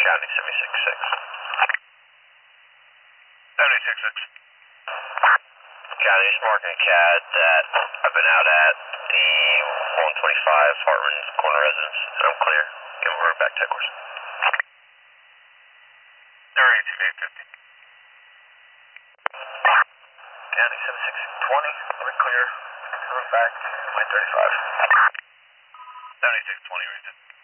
County 76-6. 76-6. County, just marking a CAD that I've been out at the 125 Hartman's corner residence, and I'm clear. And we're back to headquarters. 38-50. County 76-20, we're clear. We're back to 35. 76-20, right there.